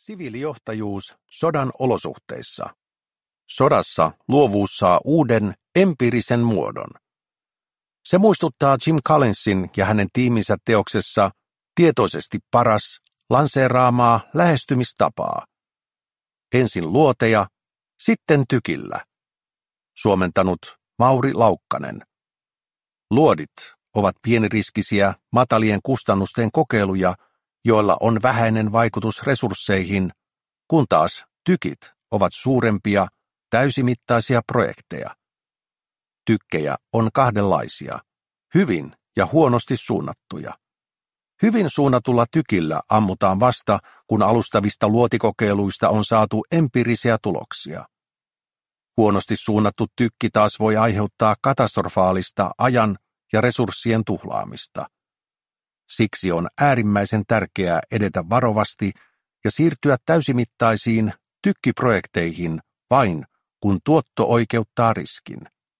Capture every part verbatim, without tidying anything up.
Siviilijohtajuus sodan olosuhteissa. Sodassa luovuus saa uuden empiirisen muodon. Se muistuttaa Jim Collinsin ja hänen tiiminsä teoksessa Tietoisesti paras lanseeraamaa lähestymistapaa. Ensin luoteja, sitten tykillä. Suomentanut Mauri Laukkanen. Luodit ovat pieniriskisiä, matalien kustannusten kokeiluja, joilla on vähäinen vaikutus resursseihin, kun taas tykit ovat suurempia, täysimittaisia projekteja. Tykkejä on kahdenlaisia, hyvin ja huonosti suunnattuja. Hyvin suunnatulla tykillä ammutaan vasta, kun alustavista luotikokeiluista on saatu empiirisiä tuloksia. Huonosti suunnattu tykki taas voi aiheuttaa katastrofaalista ajan ja resurssien tuhlaamista. Siksi on äärimmäisen tärkeää edetä varovasti ja siirtyä täysimittaisiin tykkiprojekteihin vain, kun tuotto oikeuttaa riskin.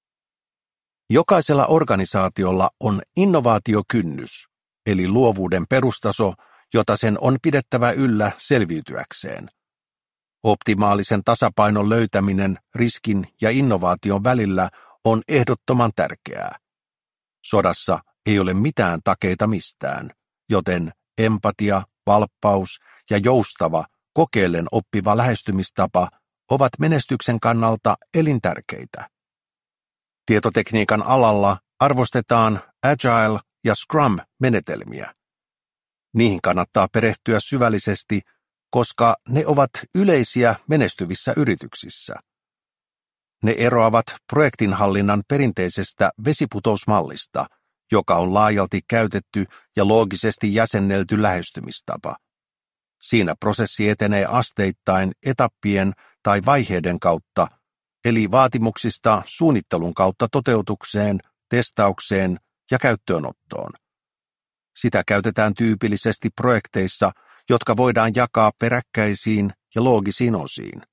Jokaisella organisaatiolla on innovaatiokynnys, eli luovuuden perustaso, jota sen on pidettävä yllä selviytyäkseen. Optimaalisen tasapainon löytäminen riskin ja innovaation välillä on ehdottoman tärkeää. Sodassa ei ole mitään takeita mistään, joten empatia, valppaus ja joustava, kokeillen oppiva lähestymistapa ovat menestyksen kannalta elintärkeitä. Tietotekniikan alalla arvostetaan Agile- ja Scrum-menetelmiä. Niihin kannattaa perehtyä syvällisesti, koska ne ovat yleisiä menestyvissä yrityksissä. Ne eroavat projektinhallinnan perinteisestä vesiputousmallista, joka on laajalti käytetty ja loogisesti jäsennelty lähestymistapa. Siinä prosessi etenee asteittain etappien tai vaiheiden kautta, eli vaatimuksista suunnittelun kautta toteutukseen, testaukseen ja käyttöönottoon. Sitä käytetään tyypillisesti projekteissa, jotka voidaan jakaa peräkkäisiin ja loogisiin osiin.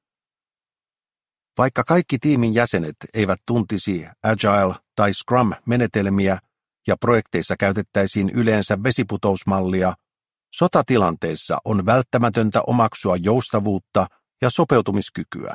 Vaikka kaikki tiimin jäsenet eivät tuntisi Agile- tai Scrum-menetelmiä ja projekteissa käytettäisiin yleensä vesiputousmallia, sotatilanteessa on välttämätöntä omaksua joustavuutta ja sopeutumiskykyä.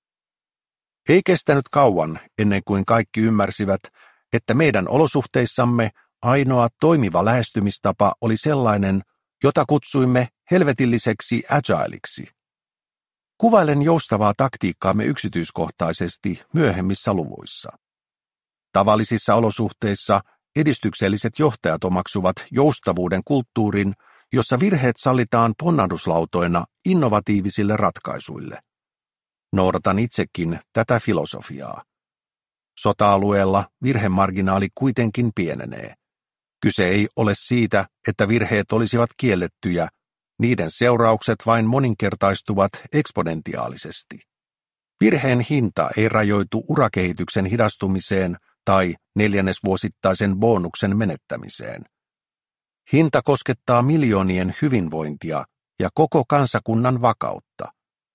Ei kestänyt kauan ennen kuin kaikki ymmärsivät, että meidän olosuhteissamme ainoa toimiva lähestymistapa oli sellainen, jota kutsuimme helvetilliseksi agileiksi. Kuvailen joustavaa taktiikkaamme yksityiskohtaisesti myöhemmissä luvuissa. Tavallisissa olosuhteissa edistykselliset johtajat omaksuvat joustavuuden kulttuurin, jossa virheet sallitaan ponnahduslautoina innovatiivisille ratkaisuille. Noudatan itsekin tätä filosofiaa. Sota-alueella virhemarginaali kuitenkin pienenee. Kyse ei ole siitä, että virheet olisivat kiellettyjä, niiden seuraukset vain moninkertaistuvat eksponentiaalisesti. Virheen hinta ei rajoitu urakehityksen hidastumiseen tai neljännesvuosittaisen bonuksen menettämiseen. Hinta koskettaa miljoonien hyvinvointia ja koko kansakunnan vakautta.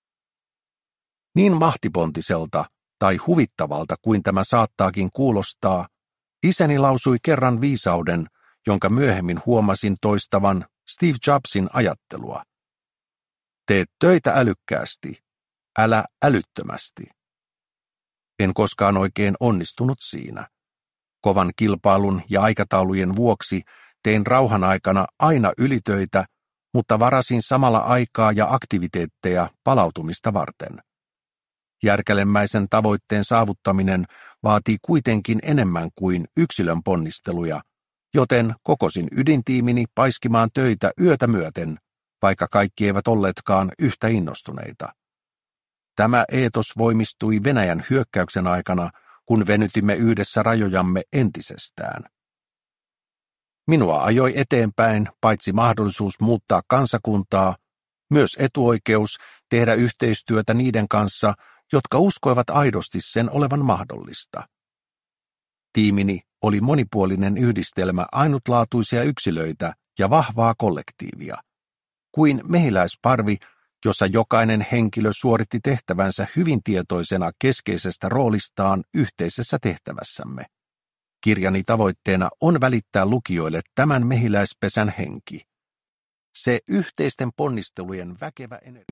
Niin mahtipontiselta tai huvittavalta kuin tämä saattaakin kuulostaa, isäni lausui kerran viisauden, jonka myöhemmin huomasin toistavan Steve Jobsin ajattelua. Tee töitä älykkäästi, älä älyttömästi. En koskaan oikein onnistunut siinä. Kovan kilpailun ja aikataulujen vuoksi tein rauhan aikana aina ylitöitä, mutta varasin samalla aikaa ja aktiviteetteja palautumista varten. Järkälemäisen tavoitteen saavuttaminen vaatii kuitenkin enemmän kuin yksilön ponnisteluja, joten kokosin ydintiimini paiskimaan töitä yötä myöten, vaikka kaikki eivät olleetkaan yhtä innostuneita. Tämä eetos voimistui Venäjän hyökkäyksen aikana, kun venytimme yhdessä rajojamme entisestään. Minua ajoi eteenpäin paitsi mahdollisuus muuttaa kansakuntaa, myös etuoikeus tehdä yhteistyötä niiden kanssa, jotka uskoivat aidosti sen olevan mahdollista. Tiimini oli monipuolinen yhdistelmä ainutlaatuisia yksilöitä ja vahvaa kollektiivia, kuin mehiläisparvi, jossa jokainen henkilö suoritti tehtävänsä hyvin tietoisena keskeisestä roolistaan yhteisessä tehtävässämme. Kirjani tavoitteena on välittää lukijoille tämän mehiläispesän henki. Se yhteisten ponnistelujen väkevä energia.